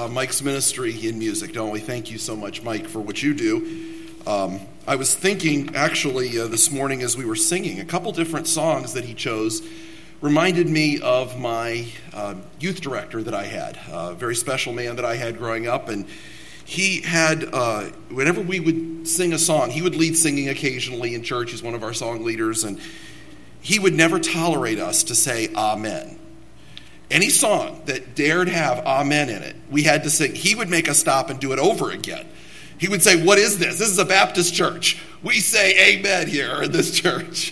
Mike's ministry in music, don't we? Thank you so much, Mike, for what you do. I was thinking, actually, this morning as we were singing, a couple different songs that he chose reminded me of my youth director that I had, a very special man that I had growing up, and he had, whenever we would sing a song, he would lead singing occasionally in church. He's one of our song leaders, and he would never tolerate us to say amen. Any song that dared have amen in it, we had to sing. He would make us stop and do it over again. He would say, what is this? This is a Baptist church. We say amen here in this church.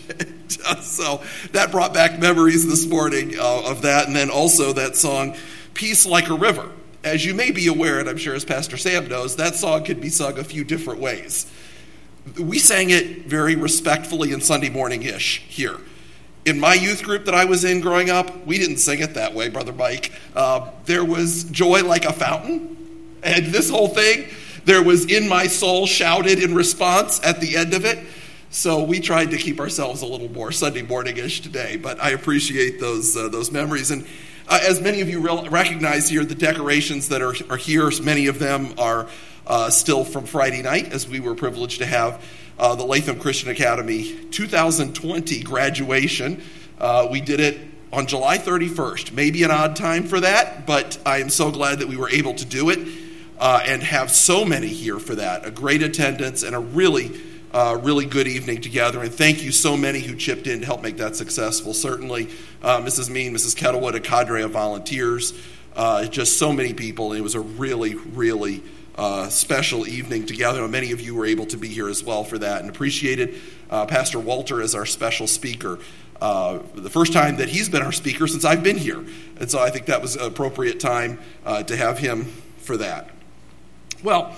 So that brought back memories this morning of that. And then also that song, Peace Like a River. As you may be aware, and I'm sure as Pastor Sam knows, that song could be sung a few different ways. We sang it very respectfully and Sunday morning-ish here. In my youth group that I was in growing up, we didn't sing it that way, Brother Mike. There was Joy Like a Fountain, and this whole thing, there was In My Soul shouted in response at the end of it. So we tried to keep ourselves a little more Sunday morning-ish today, but I appreciate those memories. And as many of you recognize here, the decorations that are here, many of them are still from Friday night, as we were privileged to have the Latham Christian Academy 2020 graduation. We did it on July 31st. Maybe an odd time for that, but I am so glad that we were able to do it and have so many here for that. A great attendance and a really good evening together. And thank you so many who chipped in to help make that successful. Certainly Mrs. Mean, Mrs. Kettlewood, a cadre of volunteers, just so many people. And it was a really, really special evening together. And many of you were able to be here as well for that and appreciated Pastor Walter as our special speaker. The first time that he's been our speaker since I've been here. And so I think that was an appropriate time to have him for that. Well,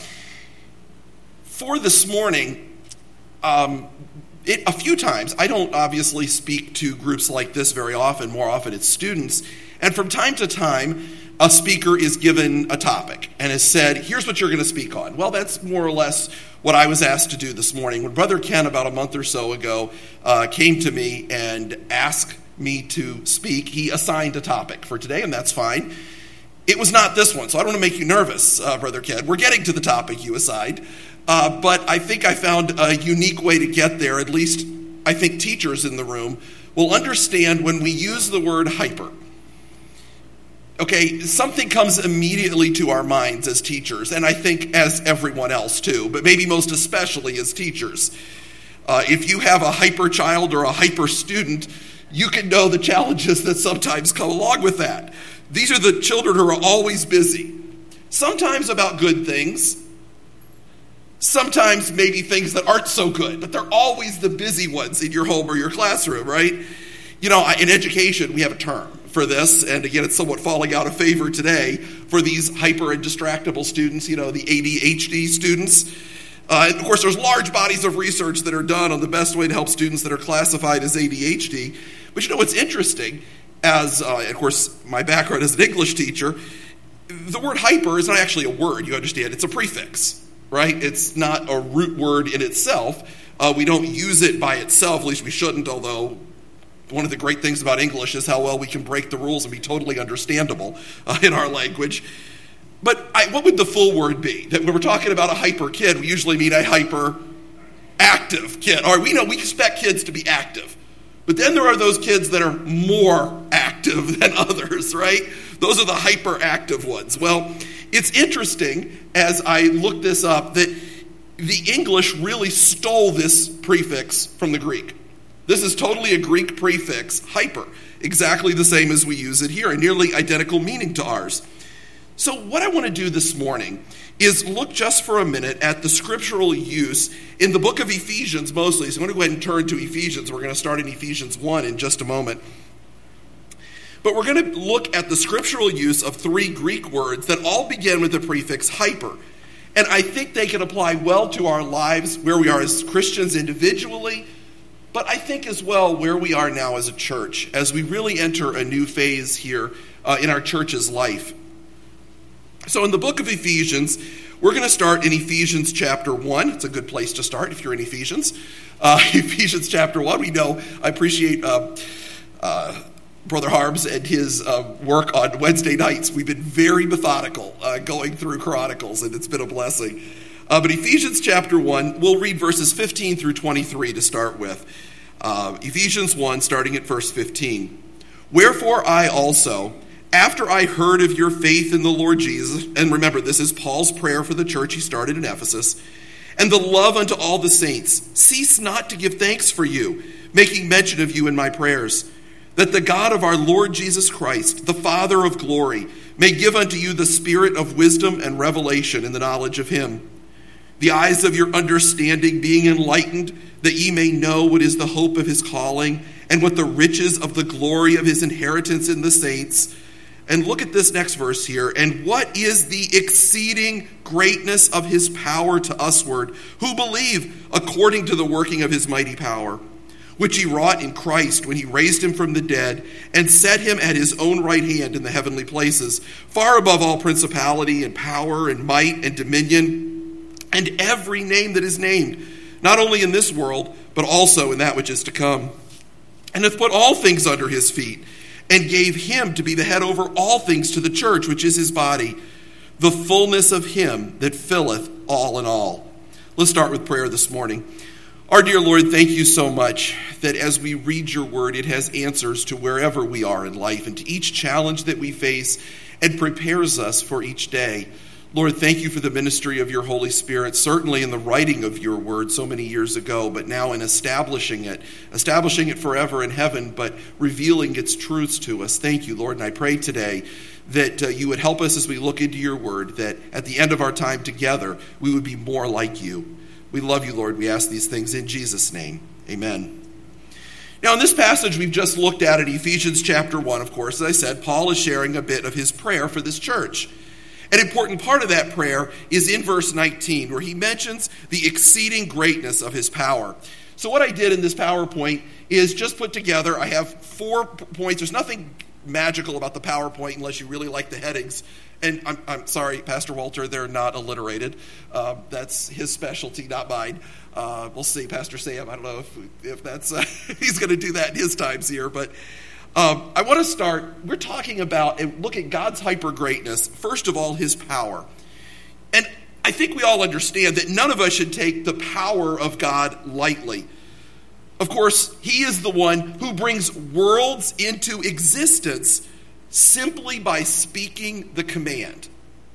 for this morning, a few times, I don't obviously speak to groups like this very often. More often it's students. And from time to time, a speaker is given a topic and is said, here's what you're going to speak on. Well, that's more or less what I was asked to do this morning. When Brother Ken, about a month or so ago, came to me and asked me to speak, he assigned a topic for today, and that's fine. It was not this one, so I don't want to make you nervous, Brother Ken. We're getting to the topic you assigned. But I think I found a unique way to get there. At least I think teachers in the room will understand when we use the word hyper. Okay, something comes immediately to our minds as teachers, and I think as everyone else too, but maybe most especially as teachers. If you have a hyper child or a hyper student, you can know the challenges that sometimes come along with that. These are the children who are always busy, sometimes about good things, sometimes maybe things that aren't so good, but they're always the busy ones in your home or your classroom, right? You know, in education, we have a term for this, and again, it's somewhat falling out of favor today for these hyper and distractible students, you know, the ADHD students. Of course, there's large bodies of research that are done on the best way to help students that are classified as ADHD. But you know what's interesting, as, of course, my background as an English teacher, the word hyper is not actually a word, you understand. It's a prefix. Right? It's not a root word in itself. We don't use it by itself, at least we shouldn't, although one of the great things about English is how well we can break the rules and be totally understandable in our language. But what would the full word be? That when we're talking about a hyper kid, we usually mean a hyper active kid. Or we know we expect kids to be active. But then there are those kids that are more active than others, right? Those are the hyperactive ones. Well, it's interesting, as I looked this up, that the English really stole this prefix from the Greek. This is totally a Greek prefix, hyper, exactly the same as we use it here, a nearly identical meaning to ours. So what I want to do this morning is look just for a minute at the scriptural use in the book of Ephesians mostly. So I'm going to go ahead and turn to Ephesians. We're going to start in Ephesians 1 in just a moment. But we're going to look at the scriptural use of three Greek words that all begin with the prefix hyper. And I think they can apply well to our lives, where we are as Christians individually, but I think as well where we are now as a church, as we really enter a new phase here in our church's life. So in the book of Ephesians, we're going to start in Ephesians chapter 1. It's a good place to start if you're in Ephesians. Ephesians chapter 1, we know, I appreciate Brother Harbs and his work on Wednesday nights. We've been very methodical going through Chronicles, and it's been a blessing. But Ephesians chapter 1, we'll read verses 15 through 23 to start with. Ephesians 1, starting at verse 15. Wherefore I also, after I heard of your faith in the Lord Jesus, and remember, this is Paul's prayer for the church he started in Ephesus, and the love unto all the saints, cease not to give thanks for you, making mention of you in my prayers, that the God of our Lord Jesus Christ, the Father of glory, may give unto you the spirit of wisdom and revelation in the knowledge of him, the eyes of your understanding being enlightened, that ye may know what is the hope of his calling, and what the riches of the glory of his inheritance in the saints. And look at this next verse here. And what is the exceeding greatness of his power to usward, who believe according to the working of his mighty power, which he wrought in Christ when he raised him from the dead and set him at his own right hand in the heavenly places, far above all principality and power and might and dominion, and every name that is named, not only in this world, but also in that which is to come. And hath put all things under his feet, and gave him to be the head over all things to the church, which is his body, the fullness of him that filleth all in all. Let's start with prayer this morning. Our dear Lord, thank you so much that as we read your word, it has answers to wherever we are in life and to each challenge that we face and prepares us for each day. Lord, thank you for the ministry of your Holy Spirit, certainly in the writing of your word so many years ago, but now in establishing it forever in heaven, but revealing its truths to us. Thank you, Lord, and I pray today that you would help us as we look into your word, that at the end of our time together, we would be more like you. We love you, Lord. We ask these things in Jesus' name. Amen. Now, in this passage we've just looked at in Ephesians chapter 1, of course, as I said, Paul is sharing a bit of his prayer for this church. An important part of that prayer is in verse 19, where he mentions the exceeding greatness of his power. So what I did in this PowerPoint is just put together, I have 4 points. There's nothing magical about the PowerPoint unless you really like the headings. And I'm sorry, Pastor Walter, they're not alliterated. That's his specialty, not mine. We'll see, Pastor Sam. I don't know if that's he's going to do that in his times here, but I want to start, we're talking about and look at God's hyper greatness, first of all, his power. And I think we all understand that none of us should take the power of God lightly. Of course, he is the one who brings worlds into existence simply by speaking the command.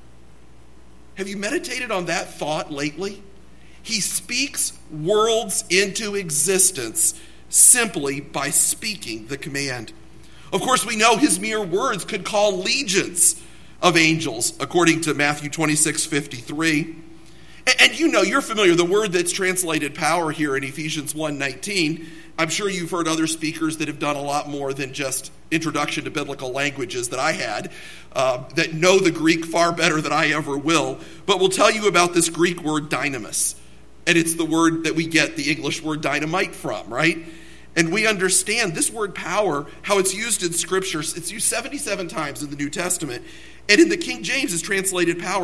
Have you meditated on that thought lately? He speaks worlds into existence simply by speaking the command. Of course, we know his mere words could call legions of angels, according to Matthew 26:53. And you know, you're familiar, the word that's translated power here in Ephesians 1:19. I'm sure you've heard other speakers that have done a lot more than just introduction to biblical languages that I had, that know the Greek far better than I ever will. But we'll tell you about this Greek word dynamis. And it's the word that we get the English word dynamite from, right? And we understand this word power, how it's used in Scripture. It's used 77 times in the New Testament. And in the King James, it's translated power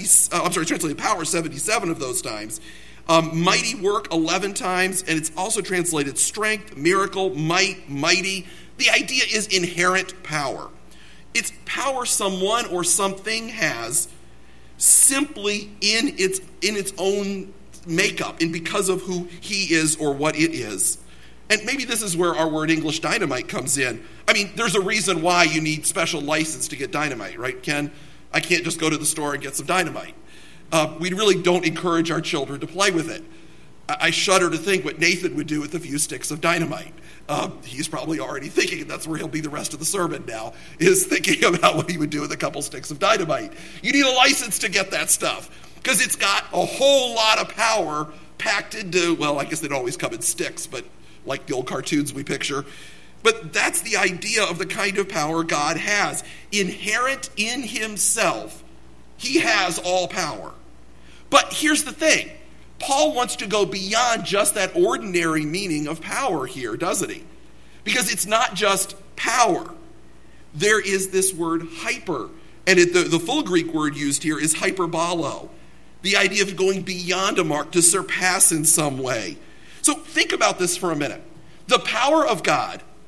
77 of those times. Mighty work 11 times. And it's also translated strength, miracle, might, mighty. The idea is inherent power. It's power someone or something has simply in its own makeup and because of who he is or what it is. And maybe this is where our word English dynamite comes in. I mean, there's a reason why you need special license to get dynamite, right, Ken? I can't just go to the store and get some dynamite. We really don't encourage our children to play with it. I shudder to think what Nathan would do with a few sticks of dynamite. He's probably already thinking, and that's where he'll be the rest of the sermon now, is thinking about what he would do with a couple sticks of dynamite. You need a license to get that stuff, because it's got a whole lot of power packed into, well, I guess they'd always come in sticks, but like the old cartoons we picture. But that's the idea of the kind of power God has. Inherent in himself, he has all power. But here's the thing. Paul wants to go beyond just that ordinary meaning of power here, doesn't he? Because it's not just power. There is this word hyper. And the full Greek word used here is hyperbolo. The idea of going beyond a mark, to surpass in some way. So think about this for a minute. The power of God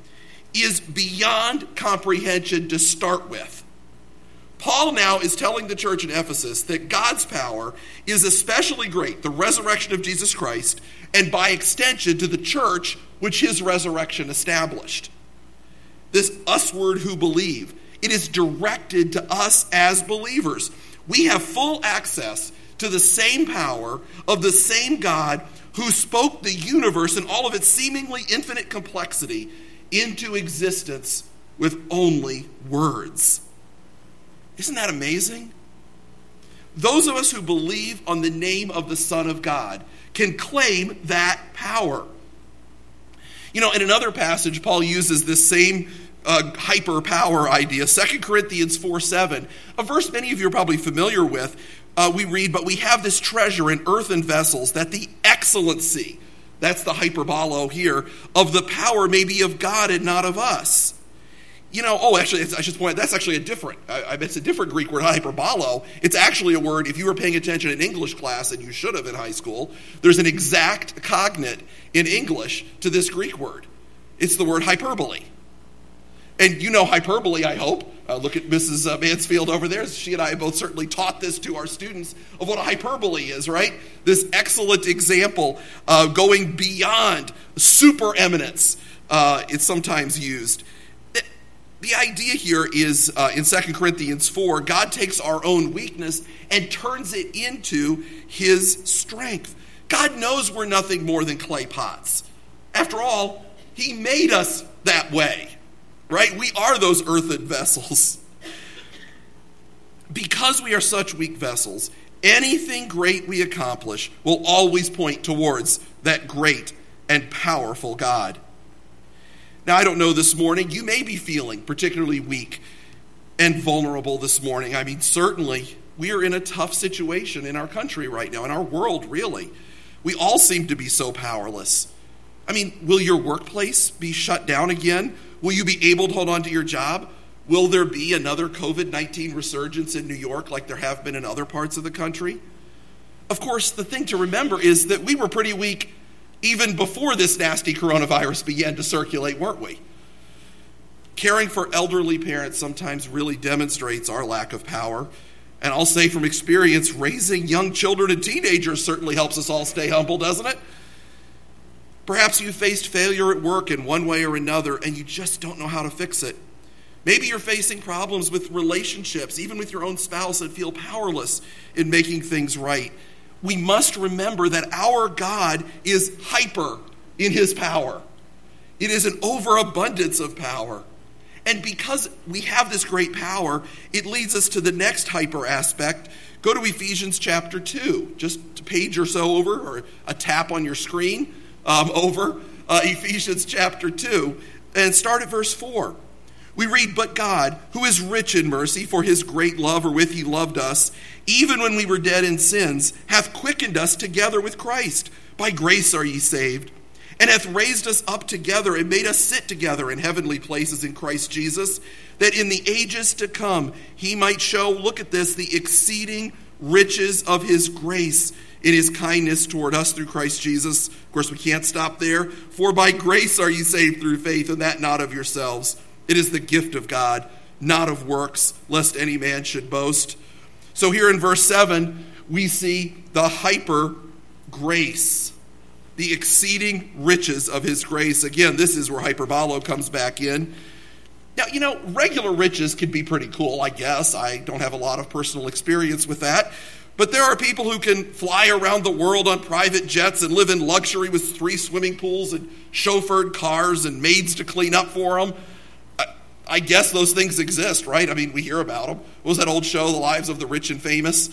is beyond comprehension to start with. Paul now is telling the church in Ephesus that God's power is especially great, the resurrection of Jesus Christ, and by extension to the church which his resurrection established. This us word who believe, it is directed to us as believers. We have full access to the same power of the same God who spoke the universe and all of its seemingly infinite complexity into existence with only words. Isn't that amazing? Those of us who believe on the name of the Son of God can claim that power. In another passage, Paul uses this same hyper power idea, 2 Corinthians 4:7, a verse many of you are probably familiar with. We read, "But we have this treasure in earthen vessels, that the excellency," that's the hyperbolo here, "of the power may be of God and not of us." Actually, I should point out, that's actually it's a different Greek word, hyperbolo. It's actually a word, if you were paying attention in English class, and you should have in high school, there's an exact cognate in English to this Greek word. It's the word hyperbole. And hyperbole, I hope. Look at Mrs. Mansfield over there. She and I both certainly taught this to our students of what a hyperbole is, right? This excellent example going beyond supereminence. It's sometimes used. The idea here is in 2 Corinthians 4, God takes our own weakness and turns it into his strength. God knows we're nothing more than clay pots. After all, he made us that way, right? We are those earthen vessels. Because we are such weak vessels, anything great we accomplish will always point towards that great and powerful God. Now, I don't know this morning, you may be feeling particularly weak and vulnerable this morning. Certainly, we are in a tough situation in our country right now, in our world, really. We all seem to be so powerless. Will your workplace be shut down again? Will you be able to hold on to your job? Will there be another COVID-19 resurgence in New York like there have been in other parts of the country? Of course, the thing to remember is that we were pretty weak even before this nasty coronavirus began to circulate, weren't we? Caring for elderly parents sometimes really demonstrates our lack of power. And I'll say from experience, raising young children and teenagers certainly helps us all stay humble, doesn't it? Perhaps you faced failure at work in one way or another, and you just don't know how to fix it. Maybe you're facing problems with relationships, even with your own spouse, and feel powerless in making things right. We must remember that our God is hyper in his power. It is an overabundance of power. And because we have this great power, it leads us to the next hyper aspect. Go to Ephesians chapter 2, just a page or so over, or a tap on your screen over Ephesians chapter 2, and start at verse 4. We read, "But God, who is rich in mercy, for his great love wherewith he loved us, even when we were dead in sins, hath quickened us together with Christ. By grace are ye saved, and hath raised us up together and made us sit together in heavenly places in Christ Jesus, that in the ages to come he might show," look at this, "the exceeding riches of his grace in his kindness toward us through Christ Jesus." Of course, we can't stop there. "For by grace are ye saved through faith, and that not of yourselves. It is the gift of God, not of works, lest any man should boast." So here in verse 7, we see the hyper grace, the exceeding riches of his grace. Again, this is where hyperbolo comes back in. Now, regular riches can be pretty cool, I guess. I don't have a lot of personal experience with that. But there are people who can fly around the world on private jets and live in luxury with 3 swimming pools and chauffeured cars and maids to clean up for them. I guess those things exist, right? We hear about them. What was that old show, The Lives of the Rich and Famous?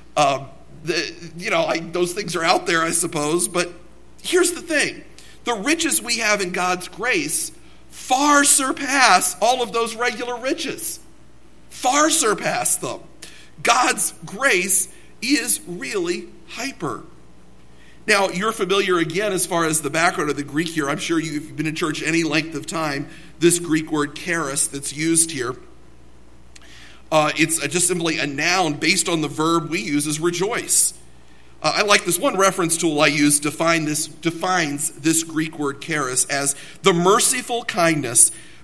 Those things are out there, I suppose. But here's the thing. The riches we have in God's grace far surpass all of those regular riches. Far surpass them. God's grace is really hyper. Now, you're familiar again as far as the background of the Greek here. I'm sure you've been in church any length of time. This Greek word charis that's used here, it's just simply a noun based on the verb we use as rejoice. I like this one reference tool I use defines this Greek word charis as the merciful kindness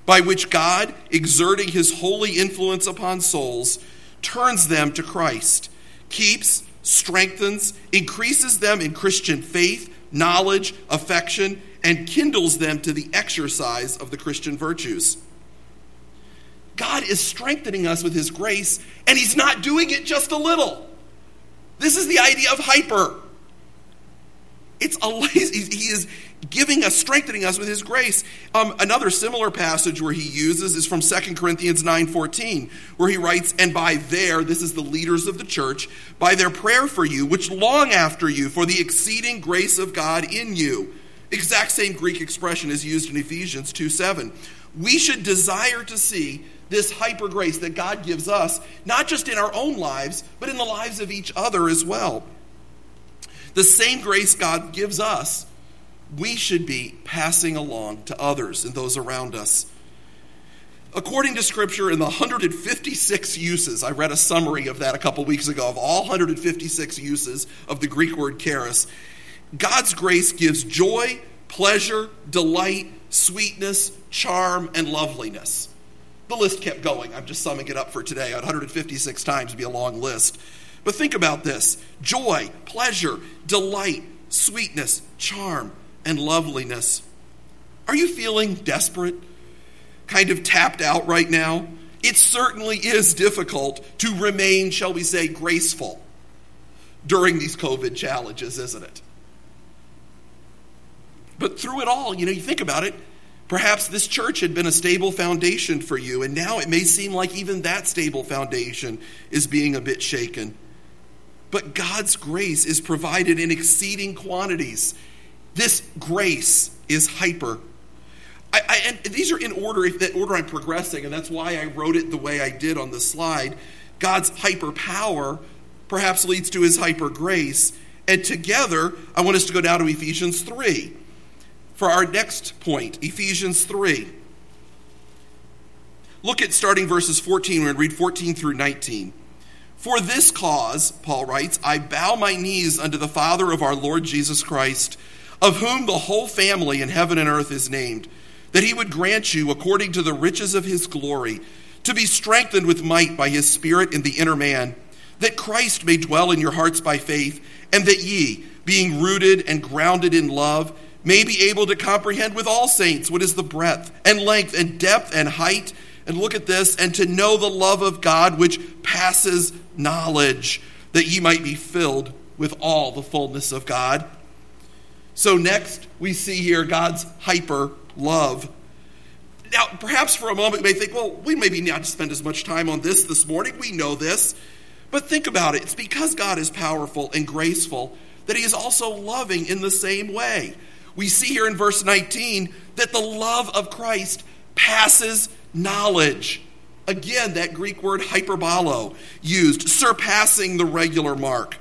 by which God, exerting his holy influence upon souls, turns them to Christ, keeps, strengthens, increases them in Christian faith, knowledge, affection, and kindles them to the exercise of the Christian virtues. God is strengthening us with his grace, and he's not doing it just a little. This is the idea of hyper. He is giving us, strengthening us with his grace. Another similar passage where he uses is from 2 Corinthians 9:14, where he writes, and by this is the leaders of the church, by their prayer for you, which long after you for the exceeding grace of God in you. Exact same Greek expression is used in Ephesians 2:7. We should desire to see this hyper grace that God gives us, not just in our own lives, but in the lives of each other as well. The same grace God gives us, we should be passing along to others and those around us. According to Scripture, in the 156 uses, I read a summary of that a couple weeks ago, of all 156 uses of the Greek word charis, God's grace gives joy, pleasure, delight, sweetness, charm, and loveliness. The list kept going. I'm just summing it up for today. 156 times would be a long list. But think about this. Joy, pleasure, delight, sweetness, charm, and loveliness. Are you feeling desperate? Kind of tapped out right now? It certainly is difficult to remain, shall we say, graceful during these COVID challenges, isn't it? But through it all, you think about it, perhaps this church had been a stable foundation for you, and now it may seem like even that stable foundation is being a bit shaken. But God's grace is provided in exceeding quantities. This grace is hyper. And these are in order, that order I'm progressing, and that's why I wrote it the way I did on the slide. God's hyper power perhaps leads to his hyper grace. And together, I want us to go down to Ephesians 3. For our next point, Ephesians 3. Look at starting verses 14. We're going to read 14 through 19. For this cause, Paul writes, I bow my knees unto the Father of our Lord Jesus Christ, of whom the whole family in heaven and earth is named, that he would grant you, according to the riches of his glory, to be strengthened with might by his Spirit in the inner man, that Christ may dwell in your hearts by faith, and that ye, being rooted and grounded in love, may be able to comprehend with all saints what is the breadth and length and depth and height, and look at this, and to know the love of God which passes knowledge, that ye might be filled with all the fullness of God. So next, we see here God's hyper love. Now, perhaps for a moment you may think, well, we maybe not spend as much time on this morning. We know this. But think about it. It's because God is powerful and graceful that he is also loving in the same way. We see here in verse 19 that the love of Christ passes knowledge. Again, that Greek word hyperbolo used, surpassing the regular mark.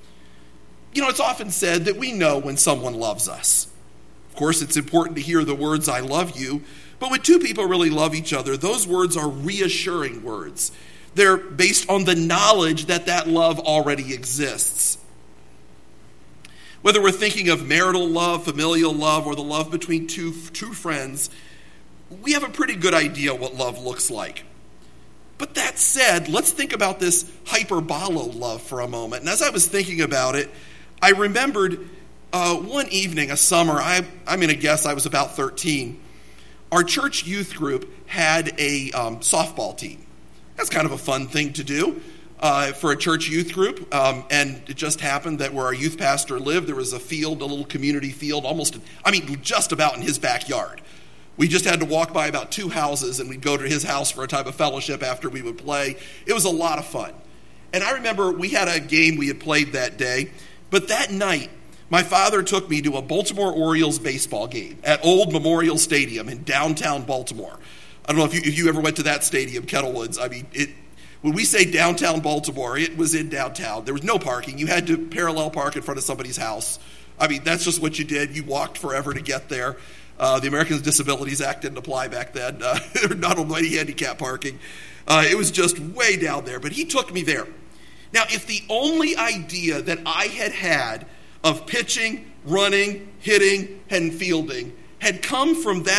It's often said that we know when someone loves us. Of course, it's important to hear the words, I love you. But when two people really love each other, those words are reassuring words. They're based on the knowledge that that love already exists. Whether we're thinking of marital love, familial love, or the love between two friends, we have a pretty good idea what love looks like. But that said, let's think about this hyperbolo love for a moment. And as I was thinking about it, I remembered one evening, a summer, I'm going to guess I was about 13. Our church youth group had a softball team. That's kind of a fun thing to do for a church youth group. And it just happened that where our youth pastor lived, there was a field, a little community field, just about in his backyard. We just had to walk by about 2 houses, and we'd go to his house for a time of fellowship after we would play. It was a lot of fun. And I remember we had a game we had played that day, but that night, my father took me to a Baltimore Orioles baseball game at Old Memorial Stadium in downtown Baltimore. I don't know if you ever went to that stadium, Kettlewoods. When we say downtown Baltimore, it was in downtown. There was no parking. You had to parallel park in front of somebody's house. That's just what you did. You walked forever to get there. The Americans with Disabilities Act didn't apply back then. There were not almighty handicap parking. It was just way down there. But he took me there. Now, if the only idea that I had of pitching, running, hitting, and fielding had come from that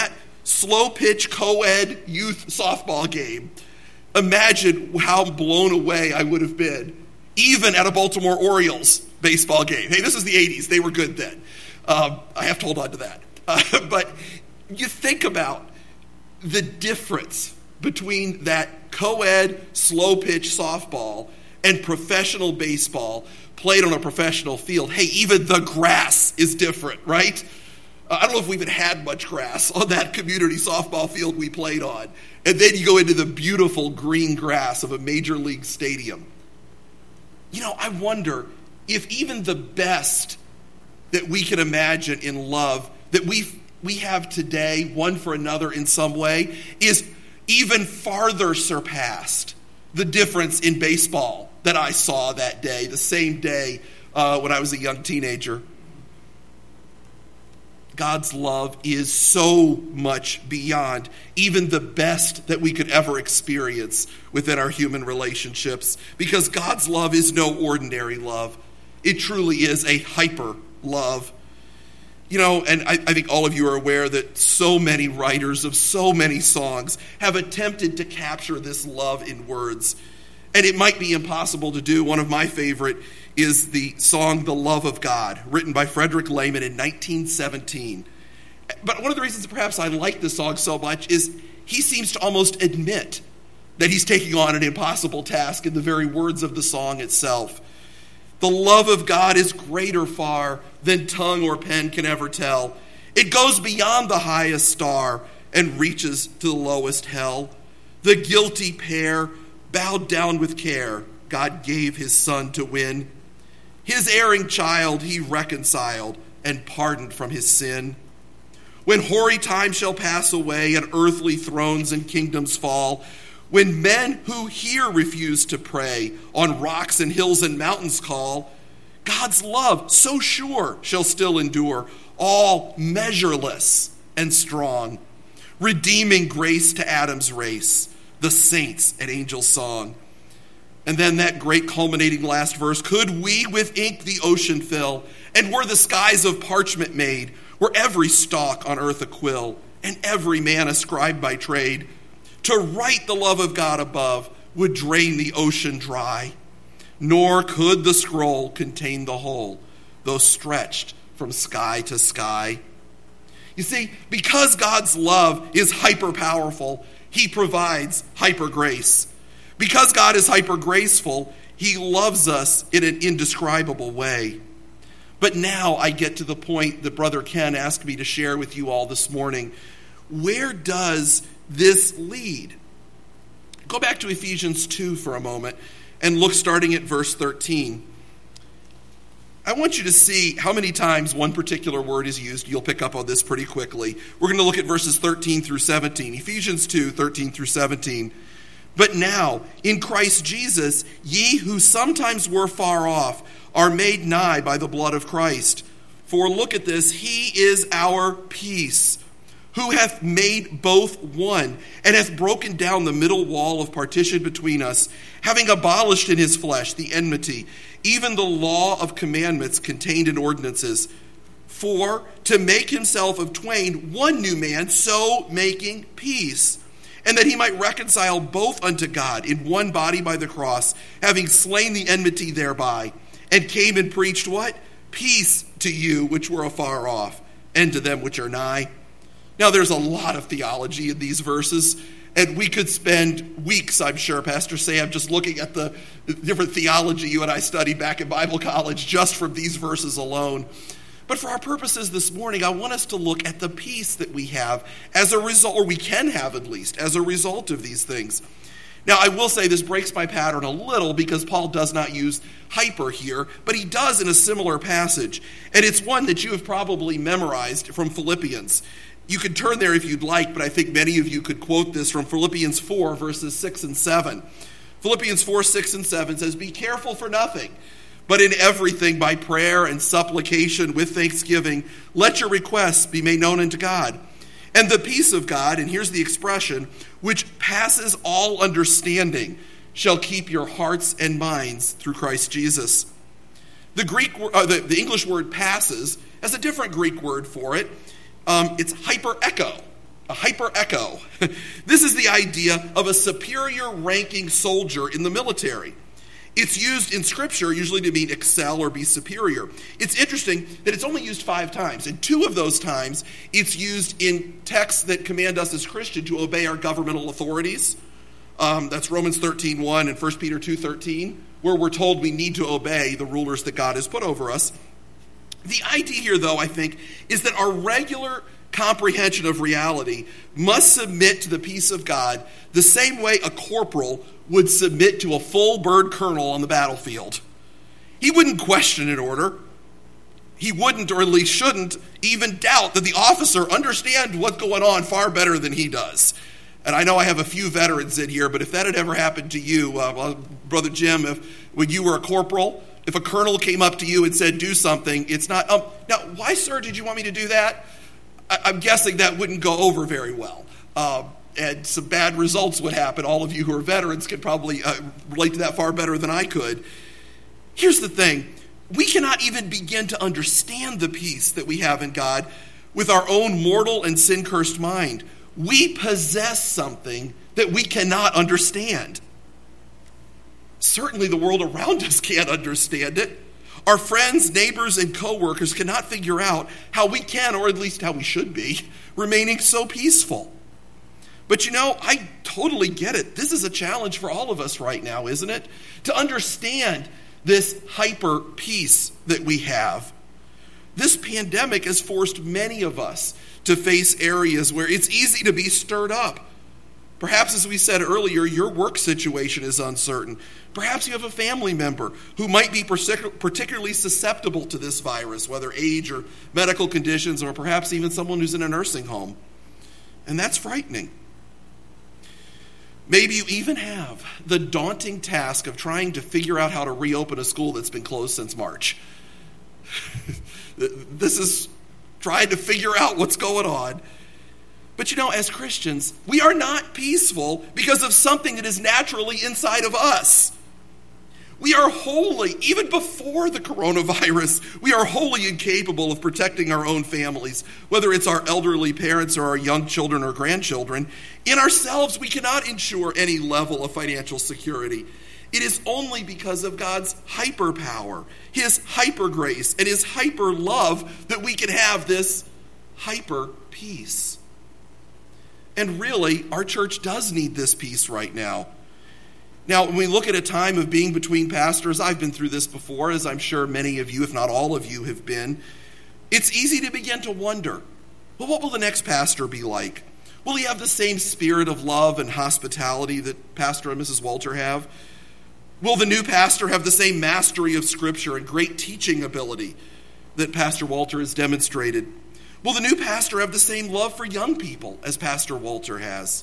slow-pitch co-ed youth softball game, imagine how blown away I would have been, even at a Baltimore Orioles baseball game. Hey, this is the 80s. They were good then. I have to hold on to that. But you think about the difference between that co-ed slow-pitch softball and professional baseball played on a professional field. Hey, even the grass is different, right? I don't know if we even had much grass on that community softball field we played on. And then you go into the beautiful green grass of a major league stadium. You know, I wonder if even the best that we can imagine in love that we have today, one for another in some way, is even farther surpassed the difference in baseball that I saw that day, the same day when I was a young teenager. God's love is so much beyond even the best that we could ever experience within our human relationships, because God's love is no ordinary love. It truly is a hyper love. You know, and I think all of you are aware that so many writers of so many songs have attempted to capture this love in words. And it might be impossible to do. One of my favorite is the song The Love of God, written by Frederick Lehman in 1917. But one of the reasons perhaps I like this song so much is he seems to almost admit that he's taking on an impossible task in the very words of the song itself. The love of God is greater far than tongue or pen can ever tell. It goes beyond the highest star and reaches to the lowest hell. The guilty pair, bowed down with care, God gave his son to win. His erring child he reconciled and pardoned from his sin. When hoary time shall pass away and earthly thrones and kingdoms fall, when men who here refuse to pray on rocks and hills and mountains call, God's love so sure shall still endure, all measureless and strong, redeeming grace to Adam's race, the saints and angels' song. And then that great culminating last verse, could we with ink the ocean fill, and were the skies of parchment made, were every stalk on earth a quill, and every man a scribe by trade, to write the love of God above would drain the ocean dry, nor could the scroll contain the whole, though stretched from sky to sky. You see, because God's love is hyper-powerful, he provides hyper-grace. Because God is hyper-graceful, he loves us in an indescribable way. But now I get to the point that Brother Ken asked me to share with you all this morning. Where does this lead? Go back to Ephesians 2 for a moment and look starting at verse 13. I want you to see how many times one particular word is used. You'll pick up on this pretty quickly. We're going to look at verses 13 through 17. Ephesians 2, 13 through 17. But now, in Christ Jesus, ye who sometimes were far off are made nigh by the blood of Christ. For look at this, he is our peace, who hath made both one, and hath broken down the middle wall of partition between us, having abolished in his flesh the enmity, even the law of commandments contained in ordinances, for to make himself of twain one new man, so making peace, and that he might reconcile both unto God in one body by the cross, having slain the enmity thereby, and came and preached what? Peace to you which were afar off, and to them which are nigh. Now there's a lot of theology in these verses, and we could spend weeks, I'm sure, Pastor Sam, just looking at the different theology you and I studied back in Bible college just from these verses alone. But for our purposes this morning, I want us to look at the peace that we have as a result, or we can have at least, as a result of these things. Now, I will say this breaks my pattern a little because Paul does not use hyper here, but he does in a similar passage. And it's one that you have probably memorized from Philippians. You could turn there if you'd like, but I think many of you could quote this from Philippians 4, verses 6 and 7. Philippians 4, 6 and 7 says, be careful for nothing, but in everything by prayer and supplication with thanksgiving, let your requests be made known unto God. And the peace of God, and here's the expression, which passes all understanding, shall keep your hearts and minds through Christ Jesus. The English word passes has a different Greek word for it. It's hyper-echo. a hyper-echo. This is the idea of a superior ranking soldier in the military. It's used in Scripture usually to mean excel or be superior. It's interesting that it's only used 5 times. And 2 of those times, it's used in texts that command us as Christians to obey our governmental authorities. That's Romans 13:1 and 1 Peter 2:13, where we're told we need to obey the rulers that God has put over us. The idea here, though, I think, is that our regular comprehension of reality must submit to the peace of God the same way a corporal would submit to a full bird colonel on the battlefield. He wouldn't question an order. He wouldn't, or at least shouldn't, even doubt that the officer understands what's going on far better than he does. And I know I have a few veterans in here, but if that had ever happened to you, Brother Jim, when you were a corporal, if a colonel came up to you and said, do something, it's not, now, why, sir, did you want me to do that? I'm guessing that wouldn't go over very well. And some bad results would happen. All of you who are veterans could probably relate to that far better than I could. Here's the thing. We cannot even begin to understand the peace that we have in God with our own mortal and sin-cursed mind. We possess something that we cannot understand. Certainly the world around us can't understand it. Our friends, neighbors, and co-workers cannot figure out how we can, or at least how we should be, remaining so peaceful. But I totally get it. This is a challenge for all of us right now, isn't it? To understand this hyper peace that we have. This pandemic has forced many of us to face areas where it's easy to be stirred up. Perhaps, as we said earlier, your work situation is uncertain. Perhaps you have a family member who might be particularly susceptible to this virus, whether age or medical conditions, or perhaps even someone who's in a nursing home. And that's frightening. Maybe you even have the daunting task of trying to figure out how to reopen a school that's been closed since March. This is trying to figure out what's going on. But as Christians, we are not peaceful because of something that is naturally inside of us. We are wholly, even before the coronavirus, we are wholly incapable of protecting our own families, whether it's our elderly parents or our young children or grandchildren. In ourselves, we cannot ensure any level of financial security. It is only because of God's hyper power, his hyper grace, and his hyper love that we can have this hyper peace. And really, our church does need this peace right now. Now, when we look at a time of being between pastors, I've been through this before, as I'm sure many of you, if not all of you, have been. It's easy to begin to wonder, well, what will the next pastor be like? Will he have the same spirit of love and hospitality that Pastor and Mrs. Walter have? Will the new pastor have the same mastery of Scripture and great teaching ability that Pastor Walter has demonstrated? Will the new pastor have the same love for young people as Pastor Walter has?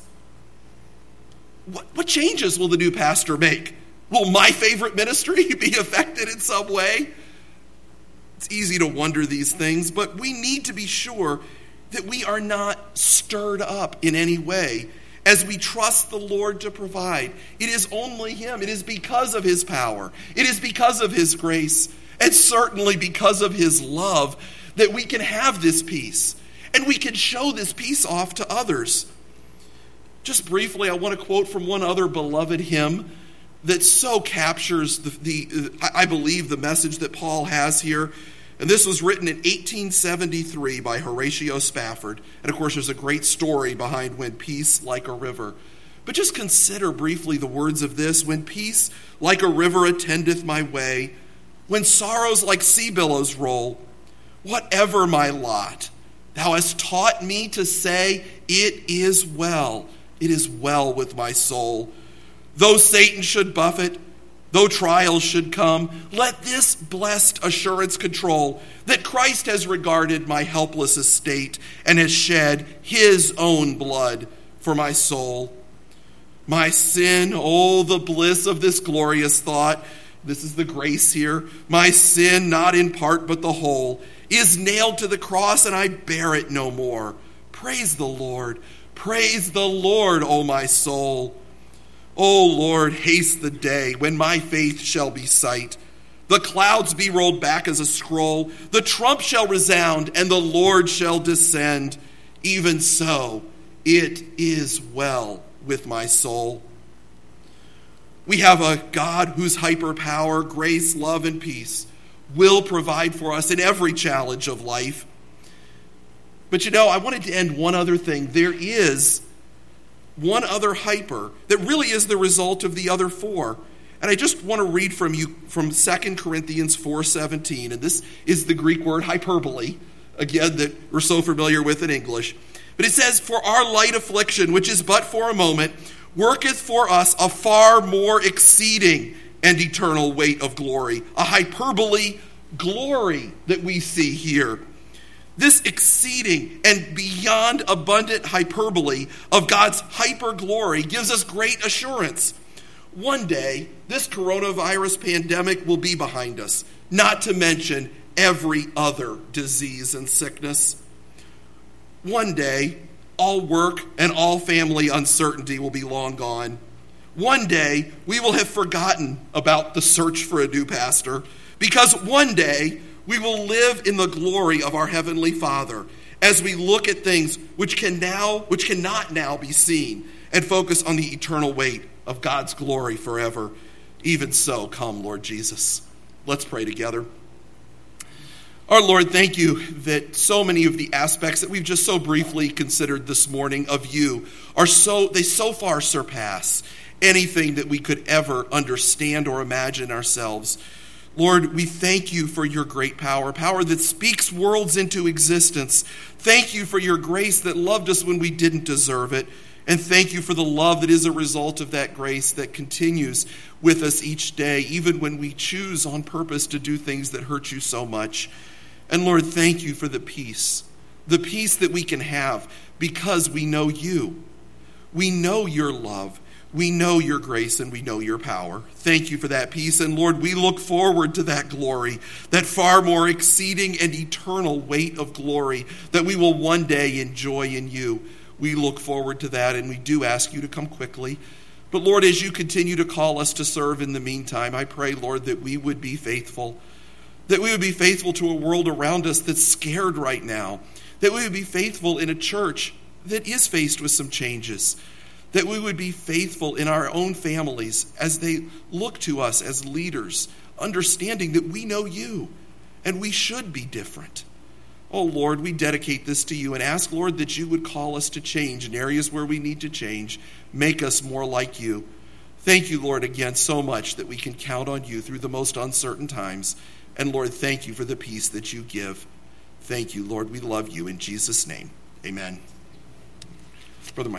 What changes will the new pastor make? Will my favorite ministry be affected in some way? It's easy to wonder these things, but we need to be sure that we are not stirred up in any way as we trust the Lord to provide. It is only him. It is because of his power. It is because of his grace, and certainly because of his love, that we can have this peace, and we can show this peace off to others. Just briefly, I want to quote from one other beloved hymn that so captures I believe, the message that Paul has here. And this was written in 1873 by Horatio Spafford. And of course, there's a great story behind When Peace Like a River. But just consider briefly the words of this. When peace like a river attendeth my way, when sorrows like sea billows roll, whatever my lot, thou hast taught me to say, it is well with my soul. Though Satan should buffet, though trials should come, let this blessed assurance control that Christ has regarded my helpless estate and has shed his own blood for my soul. My sin, oh, the bliss of this glorious thought. This is the grace here. My sin, not in part but the whole, is nailed to the cross, and I bear it no more. Praise the Lord. Praise the Lord, O my soul. O Lord, haste the day when my faith shall be sight. The clouds be rolled back as a scroll. The trump shall resound, and the Lord shall descend. Even so, it is well with my soul. We have a God whose hyperpower, grace, love, and peace will provide for us in every challenge of life. But I wanted to end one other thing. There is one other hyper that really is the result of the other four. And I just want to read from you from 2 Corinthians 4:17. And this is the Greek word hyperbole, again, that we're so familiar with in English. But it says, "For our light affliction, which is but for a moment, worketh for us a far more exceeding and eternal weight of glory." A hyperbole glory that we see here. This exceeding and beyond abundant hyperbole of God's hyper glory gives us great assurance. One day, this coronavirus pandemic will be behind us, not to mention every other disease and sickness. One day, all work and all family uncertainty will be long gone. One day, we will have forgotten about the search for a new pastor, because one day, we will live in the glory of our Heavenly Father as we look at things which cannot now be seen, and focus on the eternal weight of God's glory forever. Even so, come, Lord Jesus. Let's pray together. Our Lord, thank you that so many of the aspects that we've just so briefly considered this morning of you they so far surpass anything that we could ever understand or imagine ourselves. Lord, we thank you for your great power that speaks worlds into existence. Thank you for your grace that loved us when we didn't deserve it. And thank you for the love that is a result of that grace that continues with us each day, even when we choose on purpose to do things that hurt you so much. And Lord, thank you for the peace that we can have because we know you. We know your love. We know your grace and we know your power. Thank you for that peace. And Lord, we look forward to that glory, that far more exceeding and eternal weight of glory that we will one day enjoy in you. We look forward to that, and we do ask you to come quickly. But Lord, as you continue to call us to serve in the meantime, I pray, Lord, that we would be faithful. That we would be faithful to a world around us that's scared right now. That we would be faithful in a church that is faced with some changes. That we would be faithful in our own families as they look to us as leaders, understanding that we know you and we should be different. Oh, Lord, we dedicate this to you and ask, Lord, that you would call us to change in areas where we need to change. Make us more like you. Thank you, Lord, again so much that we can count on you through the most uncertain times. And, Lord, thank you for the peace that you give. Thank you, Lord. We love you. In Jesus' name, amen. Brother Mike.